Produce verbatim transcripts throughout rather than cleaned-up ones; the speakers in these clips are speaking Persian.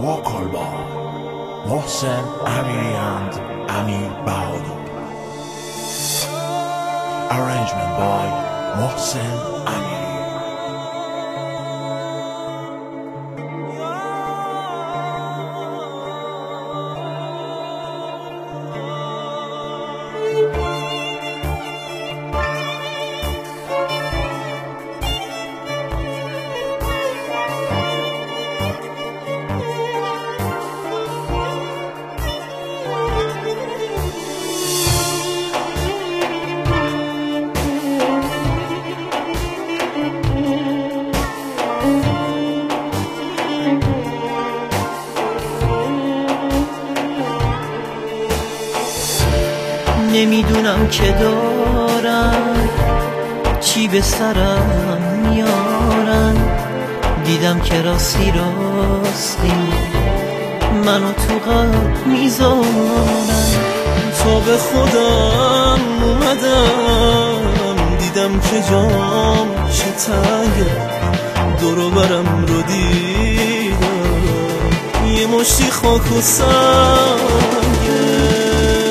vocal by Mohsen Amiri and Amir Bahadur. Arrangement by Mohsen Amiri. نمیدونم که دارن چی به سرم میارن، دیدم که راستی راستی منو تو قلب میذارن. تا به خودم اومدم دیدم که جام چه تنگه، دورو برم رو دیدم یه مشتی خاک و سنگه.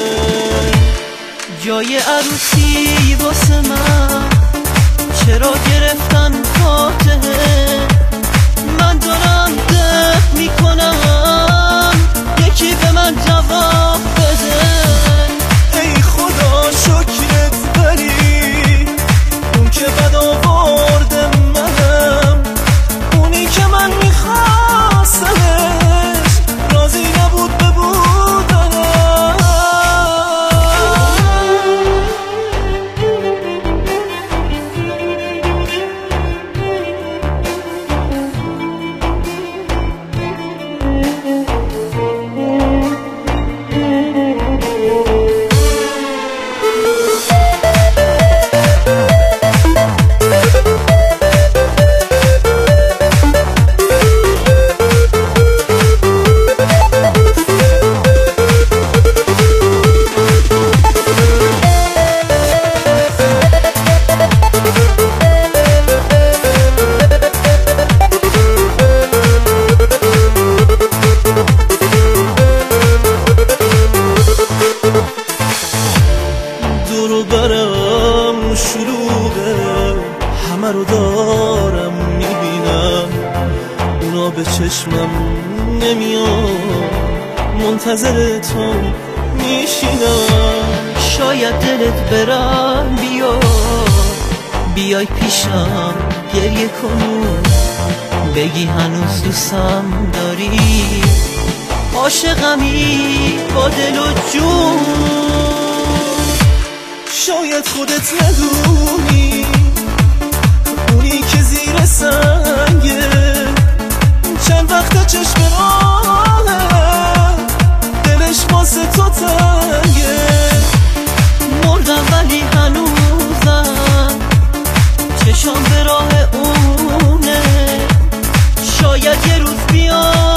جای عروسی واسه من چرا گرفتن فاتحه؟ من دارم ده میکنم یکی به من جواب بده. ای خدا شکرت بری اون که بد آورده منم، اونی که من میخواستمش راضی نبود به بودنم. دورو برم شلوغه، همه رو دارم میبینم، اونا به چشمم نمیان، منتظر تو میشینم. شاید دلت برم بیا بیای پیشم گریه کنم، بگی هنوز دوستم داری، عاشقمی با دل و جون. شاید خودت ندونی اونی که زیر سنگه چند وقت چشم راهه، دلش واسه تو تنگه. مردم ولی هنوزم چشم به راه اونه، شاید یه روز بیاد